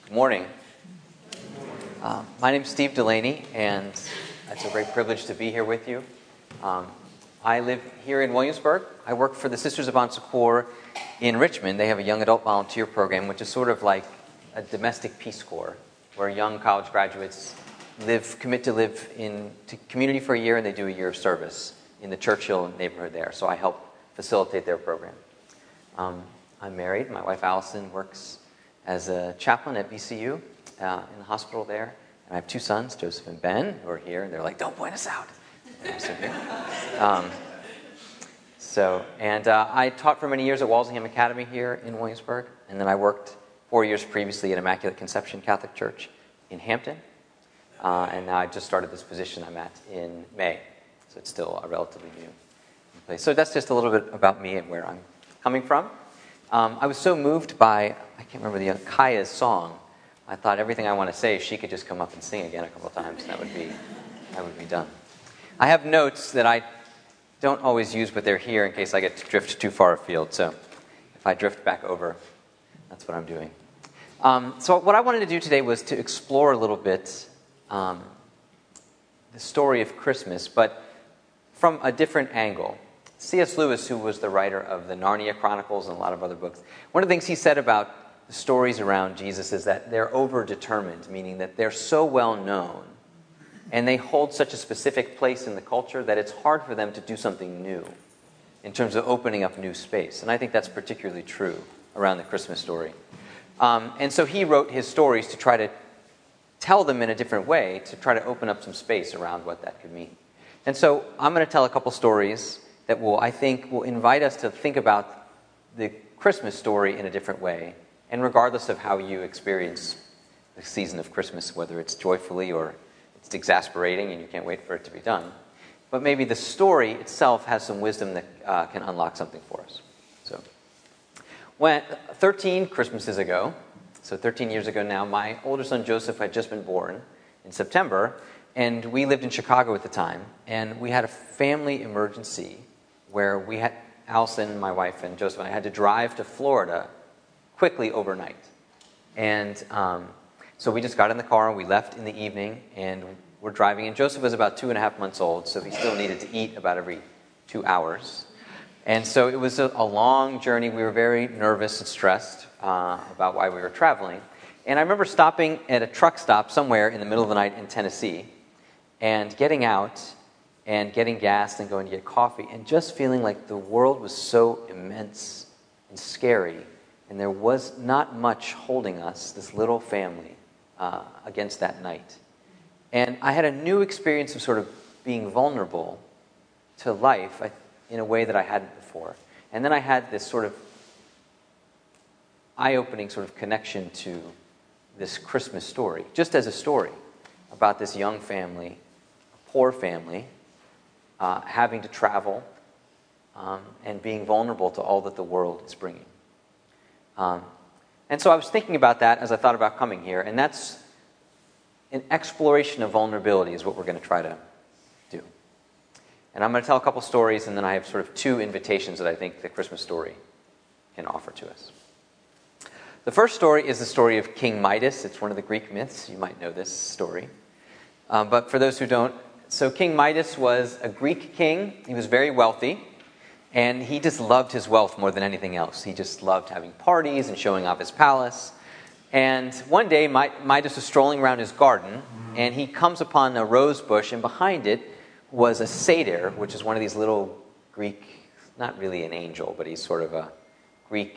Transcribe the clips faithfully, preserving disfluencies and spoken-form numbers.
Good morning. Uh, my name is Steve Delaney, and it's a great privilege to be here with you. Um, I live here in Williamsburg. I work for the Sisters of Bon Secours in Richmond. They have a young adult volunteer program, which is sort of like a domestic Peace Corps, where young college graduates live, commit to live in to community for a year, and they do a year of service in the Churchill neighborhood there. So I help facilitate their program. Um, I'm married. My wife Allison works as a chaplain at B C U uh, in the hospital there. And I have two sons, Joseph and Ben, who are here, and they're like, don't point us out. um, so, and uh, I taught for many years at Walsingham Academy here in Williamsburg, and then I worked four years previously at Immaculate Conception Catholic Church in Hampton, uh, and now I just started this position I'm at in May, so it's still a relatively new place. So that's just a little bit about me and where I'm coming from. Um, I was so moved by, I can't remember the other, Kaya's song. I thought everything I want to say, she could just come up and sing again a couple of times, and that would be, that would be done. I have notes that I don't always use, but they're here in case I get to drift too far afield. So if I drift back over, that's what I'm doing. Um, so what I wanted to do today was to explore a little bit um, the story of Christmas, but from a different angle. C S Lewis, who was the writer of the Narnia Chronicles and a lot of other books, one of the things he said about the stories around Jesus is that they're over-determined, meaning that they're so well known and they hold such a specific place in the culture that it's hard for them to do something new in terms of opening up new space. And I think that's particularly true around the Christmas story. Um, and so he wrote his stories to try to tell them in a different way, to try to open up some space around what that could mean. And so I'm going to tell a couple stories that will, I think, will invite us to think about the Christmas story in a different way, and regardless of how you experience the season of Christmas, whether it's joyfully or it's exasperating and you can't wait for it to be done, but maybe the story itself has some wisdom that uh, can unlock something for us. So, when thirteen Christmases ago, so thirteen years ago now, my older son Joseph had just been born in September, and we lived in Chicago at the time, and we had a family emergency where we had, Allison, my wife, and Joseph and I had to drive to Florida quickly overnight. And um, so we just got in the car and we left in the evening, and we're driving. And Joseph was about two and a half months old, so he still needed to eat about every two hours. And so it was a, a long journey. We were very nervous and stressed uh, about why we were traveling. And I remember stopping at a truck stop somewhere in the middle of the night in Tennessee and getting out and getting gas and going to get coffee and just feeling like the world was so immense and scary, and there was not much holding us, this little family, uh, against that night. And I had a new experience of sort of being vulnerable to life in a way that I hadn't before. And then I had this sort of eye-opening sort of connection to this Christmas story, just as a story about this young family, a poor family, Uh, having to travel um, and being vulnerable to all that the world is bringing. Um, and so I was thinking about that as I thought about coming here, and that's an exploration of vulnerability is what we're going to try to do. And I'm going to tell a couple stories, and then I have sort of two invitations that I think the Christmas story can offer to us. The first story is the story of King Midas. It's one of the Greek myths. You might know this story. Um, but for those who don't, So King Midas was a Greek king. He was very wealthy, and he just loved his wealth more than anything else. He just loved having parties and showing off his palace. And one day, Midas was strolling around his garden, and he comes upon a rose bush, and behind it was a satyr, which is one of these little Greek, not really an angel, but he's sort of a Greek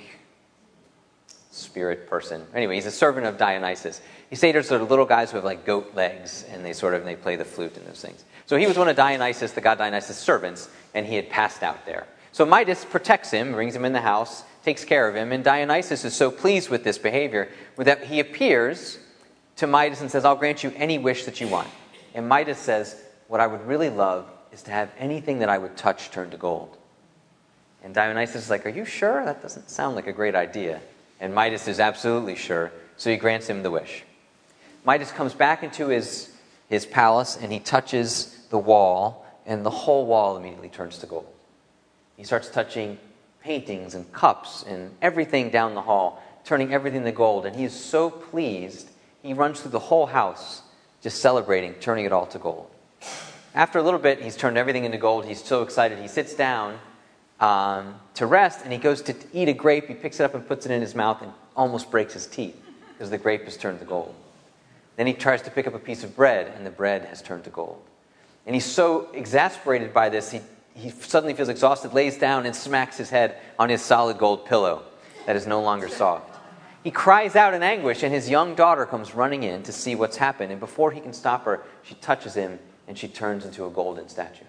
spirit person. Anyway, he's a servant of Dionysus. These satyrs are little guys who have like goat legs, and they sort of they play the flute and those things. So he was one of Dionysus, the god Dionysus' servants, and he had passed out there. So Midas protects him, brings him in the house, takes care of him, and Dionysus is so pleased with this behavior that he appears to Midas and says, I'll grant you any wish that you want. And Midas says, what I would really love is to have anything that I would touch turn to gold. And Dionysus is like, are you sure? That doesn't sound like a great idea. And Midas is absolutely sure, so he grants him the wish. Midas comes back into his, his palace, and he touches the wall, and the whole wall immediately turns to gold. He starts touching paintings and cups and everything down the hall turning everything into gold. And he is so pleased, he runs through the whole house, just celebrating, turning it all to gold. After a little bit, he's turned everything into gold. He's so excited. He sits down um, to rest, and he goes to eat a grape. He picks it up and puts it in his mouth and almost breaks his teeth because the grape has turned to gold. Then he tries to pick up a piece of bread, and the bread has turned to gold. And he's so exasperated by this, he, he suddenly feels exhausted, lays down, and smacks his head on his solid gold pillow that is no longer soft. He cries out in anguish, and his young daughter comes running in to see what's happened. And before he can stop her, she touches him, and she turns into a golden statue.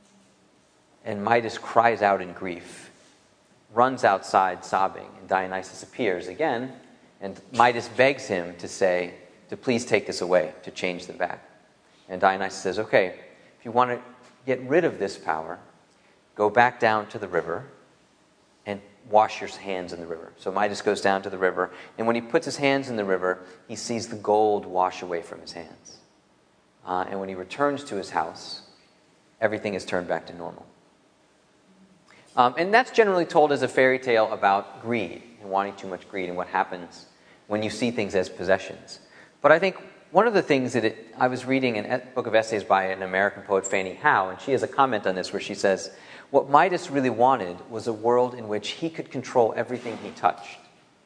And Midas cries out in grief, runs outside sobbing, and Dionysus appears again, and Midas begs him to say, to please take this away, to change them back. And Dionysus says, okay, if you want to get rid of this power, go back down to the river and wash your hands in the river. So Midas goes down to the river, and when he puts his hands in the river, he sees the gold wash away from his hands. Uh, and when he returns to his house, everything is turned back to normal. Um, and that's generally told as a fairy tale about greed and wanting too much greed and what happens when you see things as possessions. But I think one of the things that it, I was reading a book of essays by an American poet, Fannie Howe, and she has a comment on this where she says, what Midas really wanted was a world in which he could control everything he touched.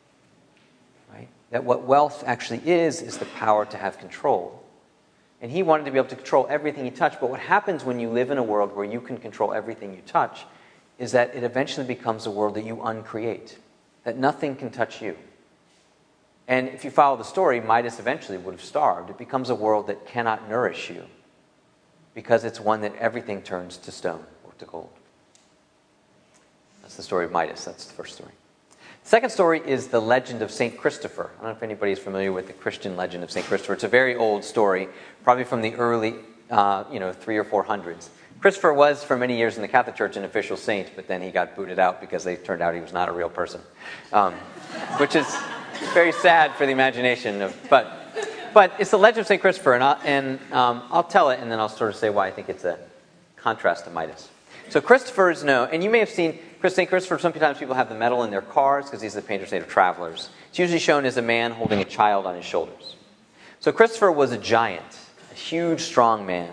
Right? That what wealth actually is, is the power to have control. And he wanted to be able to control everything he touched. But what happens when you live in a world where you can control everything you touch is that it eventually becomes a world that you uncreate, that nothing can touch you. And if you follow the story, Midas eventually would have starved. It becomes a world that cannot nourish you because it's one that everything turns to stone or to gold. That's the story of Midas. That's the first story. The second story is the legend of Saint Christopher. I don't know if anybody is familiar with the Christian legend of Saint Christopher. It's a very old story, probably from the early, uh, you know, three or four hundreds. Christopher was, for many years in the Catholic Church, an official saint, but then he got booted out because they turned out he was not a real person, um, which is very sad for the imagination. Of, but, but it's the legend of Saint Christopher, and, I'll, and um, I'll tell it, and then I'll sort of say why I think it's a contrast to Midas. So Christopher is known, and you may have seen Saint Christopher. Sometimes people have the medal in their cars because he's the patron saint of travelers. It's usually shown as a man holding a child on his shoulders. So Christopher was a giant, a huge, strong man.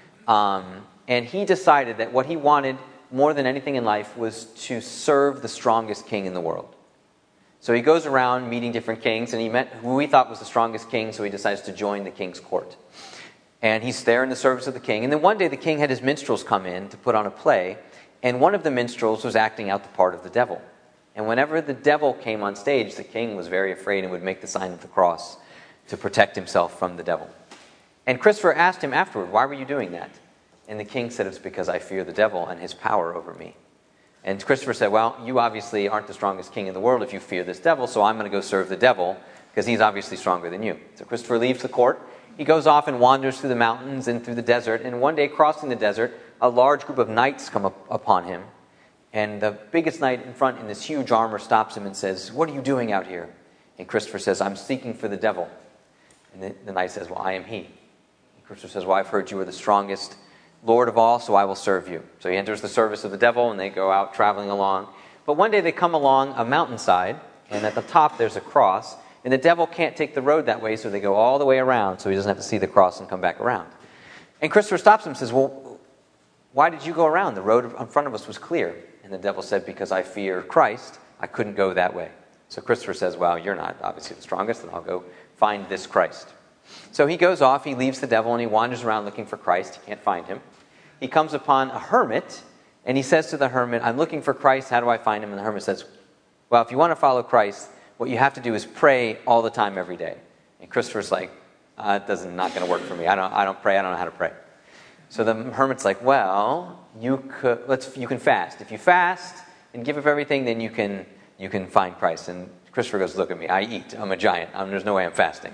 Um, and he decided that what he wanted more than anything in life was to serve the strongest king in the world. So he goes around meeting different kings, and he met who he thought was the strongest king, so he decides to join the king's court. And he's there in the service of the king. And then one day the king had his minstrels come in to put on a play, and one of the minstrels was acting out the part of the devil. And whenever the devil came on stage, the king was very afraid and would make the sign of the cross to protect himself from the devil. And Christopher asked him afterward, why were you doing that? And the king said, it's because I fear the devil and his power over me. And Christopher said, well, you obviously aren't the strongest king in the world if you fear this devil, so I'm going to go serve the devil because he's obviously stronger than you. So Christopher leaves the court. He goes off and wanders through the mountains and through the desert. And one day, crossing the desert, a large group of knights come up upon him. And the biggest knight in front in this huge armor stops him and says, what are you doing out here? And Christopher says, I'm seeking for the devil. And the, the knight says, well, I am he. And Christopher says, well, I've heard you are the strongest Lord of all, so I will serve you. So he enters the service of the devil, and they go out traveling along. But one day they come along a mountainside, and at the top there's a cross. And the devil can't take the road that way, so they go all the way around, so he doesn't have to see the cross and come back around. And Christopher stops him and says, well, why did you go around? The road in front of us was clear. And the devil said, because I fear Christ, I couldn't go that way. So Christopher says, well, you're not obviously the strongest, and I'll go find this Christ. So he goes off, he leaves the devil, and he wanders around looking for Christ. He can't find him. He comes upon a hermit, and he says to the hermit, I'm looking for Christ, how do I find him? And the hermit says, well, if you want to follow Christ, what you have to do is pray all the time, every day. And Christopher's like, uh, it doesn't, not going to work for me. I don't, I don't pray. I don't know how to pray. So the hermit's like, well, you could, let's, you can fast. If you fast and give up everything, then you can, you can find Christ. And Christopher goes, look at me. I eat. I'm a giant. I'm, there's no way I'm fasting.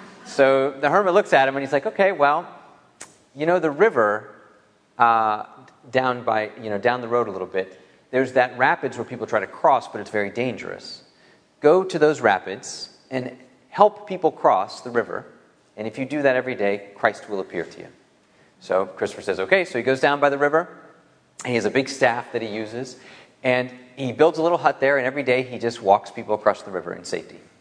So the hermit looks at him and he's like, okay, well, you know, the river uh, down by, you know, down the road a little bit, there's that rapids where people try to cross, but it's very dangerous. Go to those rapids and help people cross the river. And if you do that every day, Christ will appear to you. So Christopher says, okay. So he goes down by the river. And he has a big staff that he uses. And he builds a little hut there. And every day he just walks people across the river in safety.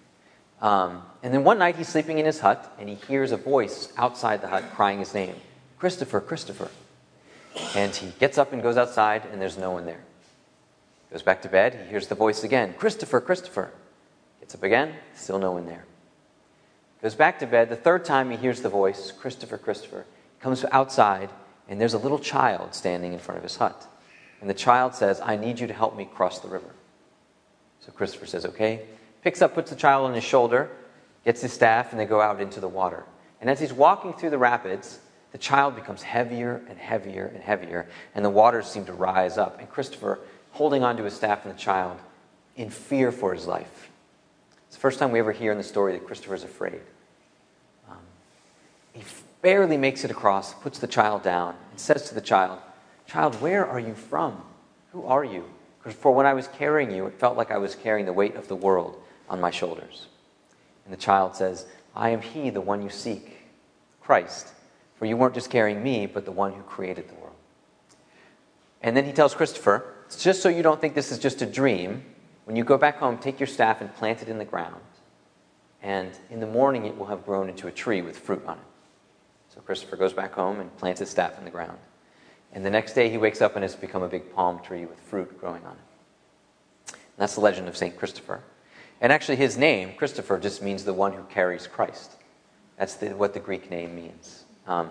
Um, and then one night he's sleeping in his hut, and he hears a voice outside the hut crying his name, Christopher, Christopher. And he gets up and goes outside, and there's no one there. Goes back to bed, he hears the voice again, Christopher, Christopher. Gets up again, still no one there. Goes back to bed, the third time he hears the voice, Christopher, Christopher. Comes outside, and there's a little child standing in front of his hut. And the child says, I need you to help me cross the river. So Christopher says, okay. Picks up, puts the child on his shoulder, gets his staff, and they go out into the water. And as he's walking through the rapids, the child becomes heavier and heavier and heavier, and the waters seem to rise up. And Christopher, holding onto his staff and the child, in fear for his life. It's the first time we ever hear in the story that Christopher is afraid. Um, he barely makes it across, puts the child down, and says to the child, Child, where are you from? Who are you? Because for when I was carrying you, it felt like I was carrying the weight of the world on my shoulders. And the child says, I am he, the one you seek, Christ. For you weren't just carrying me, but the one who created the world. And then he tells Christopher, just so you don't think this is just a dream, when you go back home, take your staff and plant it in the ground. And in the morning, it will have grown into a tree with fruit on it. So Christopher goes back home and plants his staff in the ground. And the next day, he wakes up and it's become a big palm tree with fruit growing on it. And that's the legend of Saint Christopher. And actually, his name, Christopher, just means the one who carries Christ. That's the, what the Greek name means. Um,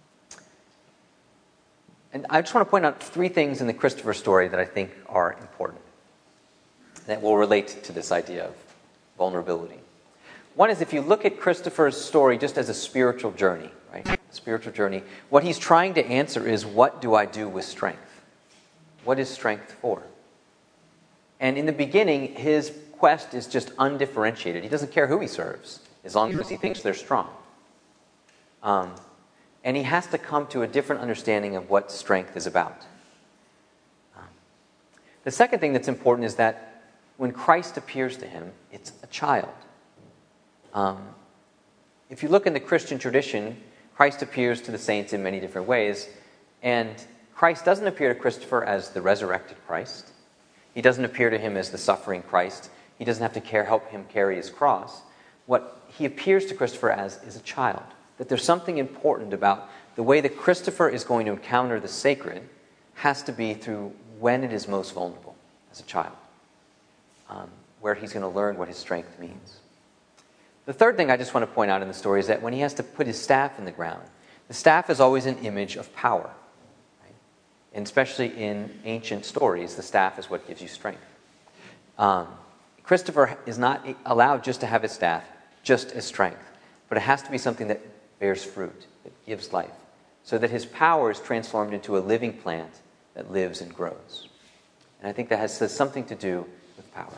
and I just want to point out three things in the Christopher story that I think are important, that will relate to this idea of vulnerability. One is, if you look at Christopher's story just as a spiritual journey, right? A spiritual journey, what he's trying to answer is, what do I do with strength? What is strength for? And in the beginning, his quest is just undifferentiated. He doesn't care who he serves, as long as he thinks they're strong. Um, and he has to come to a different understanding of what strength is about. Um, the second thing that's important is that when Christ appears to him, it's a child. Um, if you look in the Christian tradition, Christ appears to the saints in many different ways. And Christ doesn't appear to Christopher as the resurrected Christ. He doesn't appear to him as the suffering Christ. He doesn't have to care, help him carry his cross. What he appears to Christopher as is a child. That there's something important about the way that Christopher is going to encounter the sacred has to be through when it is most vulnerable, as a child. Um, where he's going to learn what his strength means. The third thing I just want to point out in the story is that when he has to put his staff in the ground, the staff is always an image of power. Right? And especially in ancient stories, the staff is what gives you strength. Um, Christopher is not allowed just to have his staff, just as strength, but it has to be something that bears fruit, that gives life, so that his power is transformed into a living plant that lives and grows. And I think that has, has something to do with power.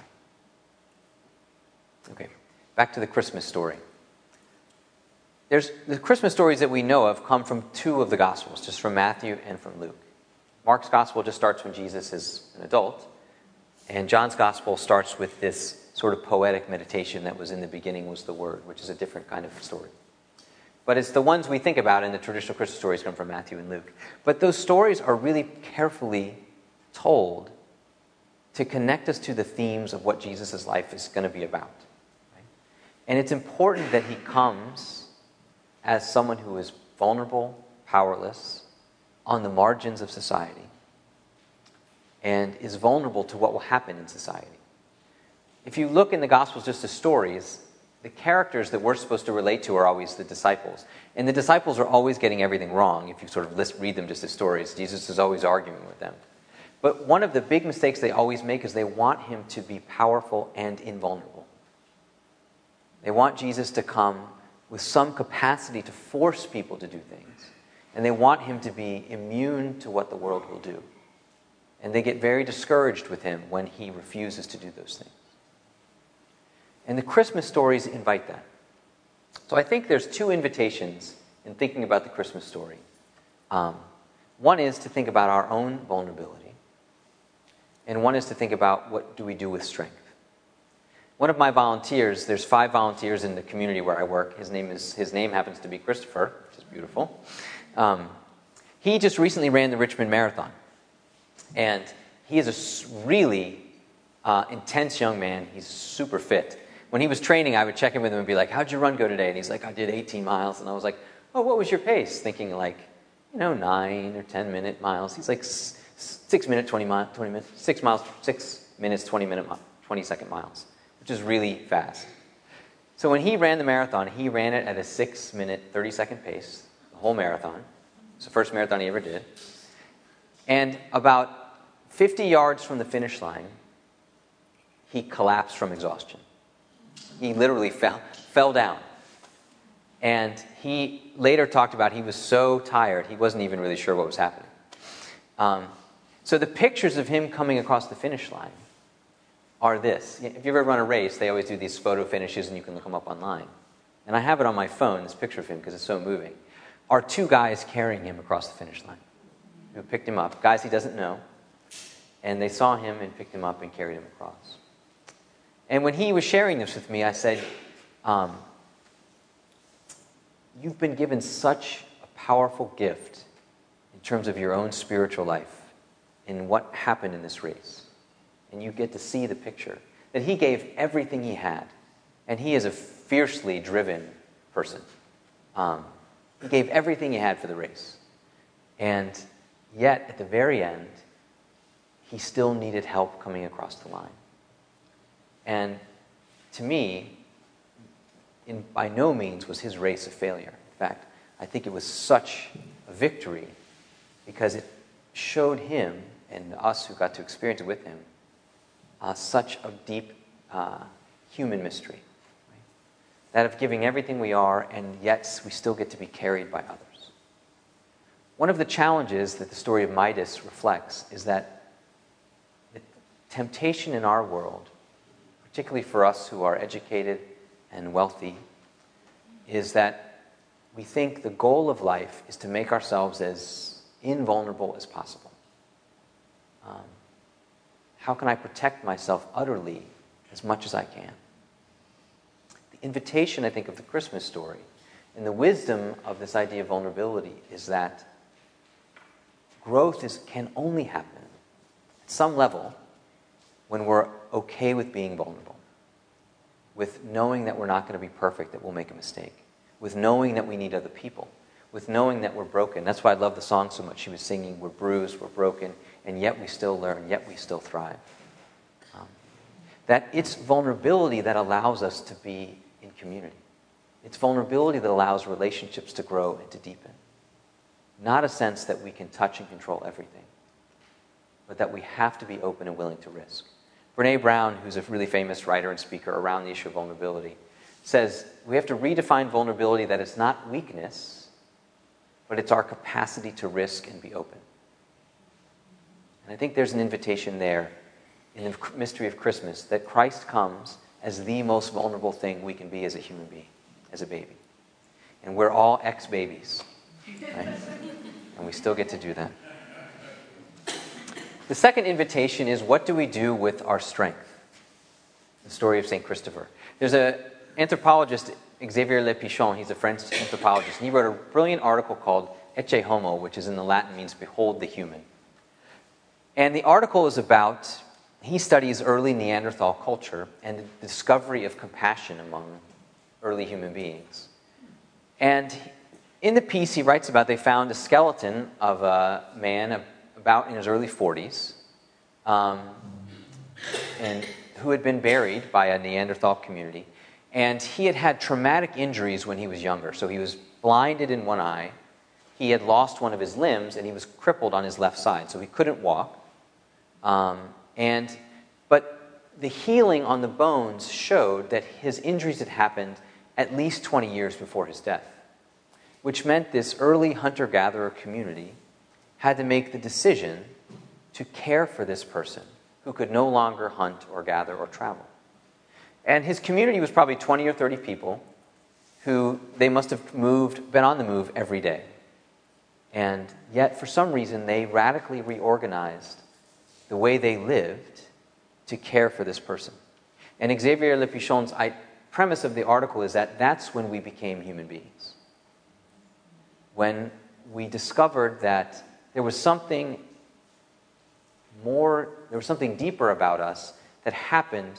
Okay. Back to the Christmas story. There's the Christmas stories that we know of come from two of the Gospels, just from Matthew and from Luke. Mark's Gospel just starts when Jesus is an adult, and John's Gospel starts with this sort of poetic meditation that was in the beginning was the Word, which is a different kind of story. But it's the ones we think about in the traditional Christmas stories come from Matthew and Luke. But those stories are really carefully told to connect us to the themes of what Jesus' life is going to be about. And it's important that he comes as someone who is vulnerable, powerless, on the margins of society, and is vulnerable to what will happen in society. If you look in the Gospels just as stories, the characters that we're supposed to relate to are always the disciples. And the disciples are always getting everything wrong if you sort of list, read them just as stories. Jesus is always arguing with them. But one of the big mistakes they always make is they want him to be powerful and invulnerable. They want Jesus to come with some capacity to force people to do things. And they want him to be immune to what the world will do. And they get very discouraged with him when he refuses to do those things. And the Christmas stories invite that. So I think there's two invitations in thinking about the Christmas story. Um, one is to think about our own vulnerability. And one is to think about what do we do with strength. One of my volunteers, there's five volunteers in the community where I work. His name is his name happens to be Christopher, which is beautiful. Um, he just recently ran the Richmond Marathon. And he is a really uh, intense young man. He's super fit. when he was training, I would check in with him and be like, how'd your run go today? And he's like, I did eighteen miles. And I was like, oh, what was your pace? Thinking like, you know, nine or ten minute miles. He's like six minute, twenty mile, twenty minutes, six miles, six minutes, twenty minute, twenty second miles, which is really fast. So when he ran the marathon, he ran it at a six minute, thirty second pace, the whole marathon. It's the first marathon he ever did. And about fifty yards from the finish line, he collapsed from exhaustion. He literally fell, fell down. And he later talked about he was so tired, he wasn't even really sure what was happening. Um, so the pictures of him coming across the finish line are this. If you ever run a race, they always do these photo finishes, and you can look them up online. And I have it on my phone, this picture of him, because it's so moving. Are two guys carrying him across the finish line who picked him up, guys he doesn't know. And they saw him and picked him up and carried him across. And when he was sharing this with me, I said, um, you've been given such a powerful gift in terms of your own spiritual life in what happened in this race. And you get to see the picture that he gave everything he had. And he is a fiercely driven person. Um, he gave everything he had for the race. And yet, at the very end, he still needed help coming across the line. And to me, in, by no means was his race a failure. In fact, I think it was such a victory because it showed him and us who got to experience it with him uh, such a deep uh, human mystery. Right? That of giving everything we are, and yet we still get to be carried by others. One of the challenges that the story of Midas reflects is that the temptation in our world, particularly for us who are educated and wealthy, is that we think the goal of life is to make ourselves as invulnerable as possible. Um, how can I protect myself utterly as much as I can? The invitation, I think, of the Christmas story and the wisdom of this idea of vulnerability is that growth is, can only happen at some level when we're okay with being vulnerable, with knowing that we're not going to be perfect, that we'll make a mistake, with knowing that we need other people, with knowing that we're broken. That's why I love the song so much. She was singing, we're bruised, we're broken, and yet we still learn, yet we still thrive. Um, that it's vulnerability that allows us to be in community. It's vulnerability that allows relationships to grow and to deepen. Not a sense that we can touch and control everything, but that we have to be open and willing to risk. Brene Brown, who's a really famous writer and speaker around the issue of vulnerability, says we have to redefine vulnerability that it's not weakness, but it's our capacity to risk and be open. And I think there's an invitation there in the mystery of Christmas that Christ comes as the most vulnerable thing we can be as a human being, as a baby. And we're all ex-babies, right? And we still get to do that. The second invitation is, what do we do with our strength? The story of Saint Christopher. There's an anthropologist, Xavier Le Pichon, he's a French anthropologist, and he wrote a brilliant article called Ecce Homo, which is in the Latin means behold the human. And the article is about, he studies early Neanderthal culture and the discovery of compassion among early human beings. And in the piece he writes about, they found a skeleton of a man about in his early forties, um, and who had been buried by a Neanderthal community. And he had had traumatic injuries when he was younger. So he was blinded in one eye, he had lost one of his limbs, and he was crippled on his left side. So he couldn't walk. Um, and But the healing on the bones showed that his injuries had happened at least twenty years before his death, which meant this early hunter-gatherer community had to make the decision to care for this person who could no longer hunt or gather or travel. And his community was probably twenty or thirty people who they must have moved, been on the move every day. And yet, for some reason, they radically reorganized the way they lived to care for this person. And Xavier Le Pichon's premise of the article is that that's when we became human beings. When we discovered that there was something more, there was something deeper about us that happened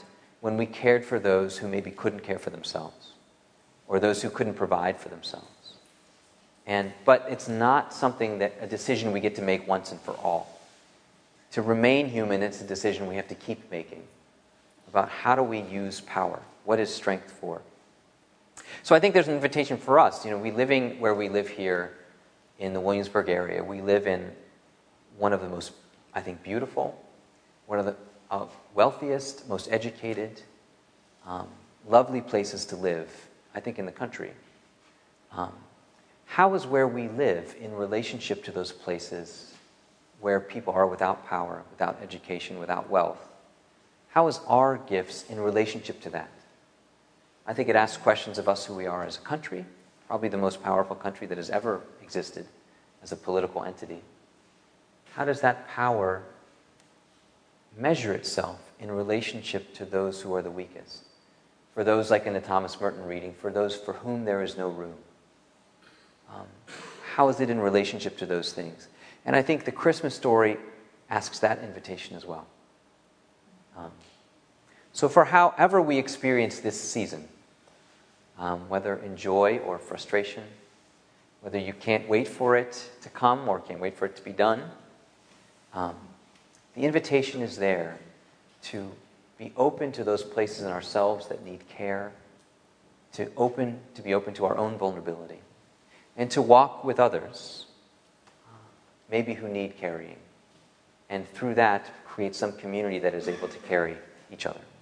when we cared for those who maybe couldn't care for themselves, or those who couldn't provide for themselves. And, but it's not something that, a decision we get to make once and for all. To remain human, it's a decision we have to keep making about how do we use power? What is strength for? So I think there's an invitation for us. You know, we living where we live here in the Williamsburg area, we live in one of the most, I think, beautiful, one of the uh, wealthiest, most educated, um, lovely places to live, I think, in the country. Um, how is where we live in relationship to those places where people are without power, without education, without wealth? How is our gifts in relationship to that? I think it asks questions of us who we are as a country, probably the most powerful country that has ever existed as a political entity. How does that power measure itself in relationship to those who are the weakest? For those, like in the Thomas Merton reading, for those for whom there is no room. Um, how is it in relationship to those things? And I think the Christmas story asks that invitation as well. Um, so for however we experience this season, um, whether in joy or frustration, whether you can't wait for it to come or can't wait for it to be done, um, the invitation is there to be open to those places in ourselves that need care, to open to be open to our own vulnerability, and to walk with others, maybe who need carrying, and through that create some community that is able to carry each other.